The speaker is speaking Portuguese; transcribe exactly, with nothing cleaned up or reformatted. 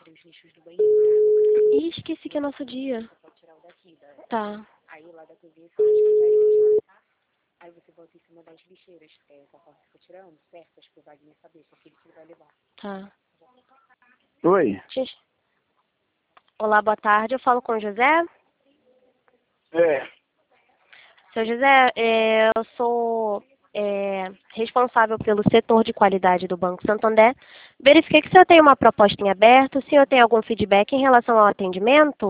os lixos do banheiro, tá? Ih, esqueci que é nosso dia. Você pode tirar o daqui, da... Tá. Aí lá da T V você acha que já é de lá, tá? Aí você volta em cima das lixeiras, é, conforme você for tirando, certo? Acho que o Wagner saber, porque ele que vai levar. Tá. Oi. Gente. Olá, boa tarde. Eu falo com o José. É. Seu José, é, eu sou é, responsável pelo setor de qualidade do Banco Santander. Verifiquei que o senhor tem uma proposta em aberto, o senhor tem algum feedback em relação ao atendimento?